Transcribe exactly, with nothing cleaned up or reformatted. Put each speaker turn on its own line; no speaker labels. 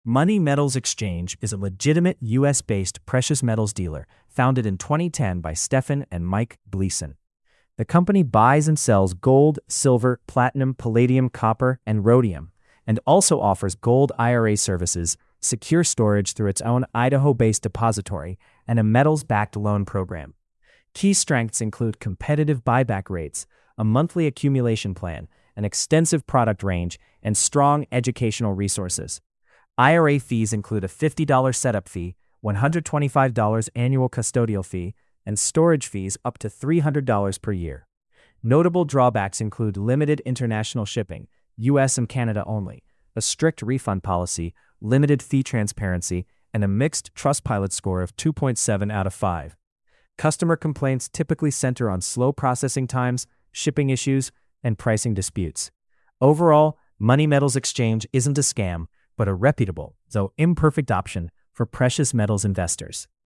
Money Metals Exchange is a legitimate U S-based precious metals dealer founded in twenty ten by Stephen and Mike Gleason. The company buys and sells gold, silver, platinum, palladium, copper, and rhodium, and also offers gold I R A services, secure storage through its own Idaho-based depository, and a metals-backed loan program. Key strengths include competitive buyback rates, a monthly accumulation plan, an extensive product range, and strong educational resources. I R A fees include a fifty dollars setup fee, one hundred twenty-five dollars annual custodial fee, and storage fees up to three hundred dollars per year. Notable drawbacks include limited international shipping, U S and Canada only, a strict refund policy, limited fee transparency, and a mixed Trustpilot score of two point seven out of five. Customer complaints typically center on slow processing times, shipping issues, and pricing disputes. Overall, Money Metals Exchange isn't a scam, but a reputable, though imperfect option for precious metals investors.